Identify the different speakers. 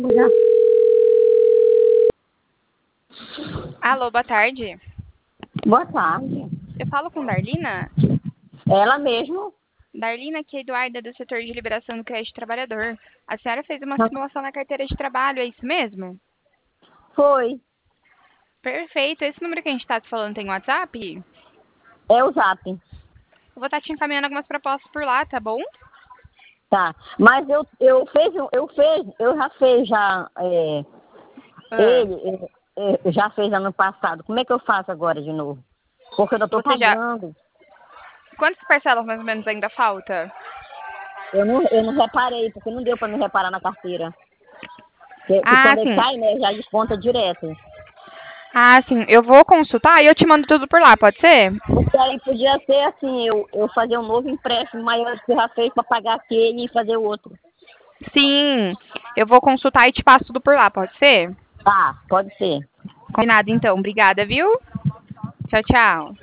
Speaker 1: Já.
Speaker 2: Alô, boa tarde.
Speaker 1: Boa tarde.
Speaker 2: Eu falo com Darlina?
Speaker 1: Ela mesmo?
Speaker 2: Darlina, aqui é Eduarda, do setor de liberação do crédito trabalhador. A senhora fez uma simulação na carteira de trabalho, é isso mesmo?
Speaker 1: Foi.
Speaker 2: Perfeito. Esse número que a gente está se falando tem WhatsApp?
Speaker 1: É o Zap.
Speaker 2: Eu vou estar te encaminhando algumas propostas por lá, tá bom?
Speaker 1: Tá. Mas eu já fiz já.
Speaker 2: Ah,
Speaker 1: Já fez ano passado. Como é que eu faço agora de novo? Porque eu não estou
Speaker 2: você já...
Speaker 1: pagando.
Speaker 2: Quantas parcelas mais ou menos ainda falta?
Speaker 1: Eu não reparei, porque não deu para me reparar na carteira. Que
Speaker 2: Ah,
Speaker 1: quando ele
Speaker 2: sim.
Speaker 1: cai, né, já desconta direto.
Speaker 2: Ah, sim. Eu vou consultar e eu te mando tudo por lá, pode ser?
Speaker 1: Porque aí podia ser assim, eu fazer um novo empréstimo maior que você já fez para pagar aquele e fazer o outro.
Speaker 2: Sim. Eu vou consultar e te passo tudo por lá, pode ser?
Speaker 1: Tá, pode ser.
Speaker 2: Combinado, então. Obrigada, viu? Tchau, tchau.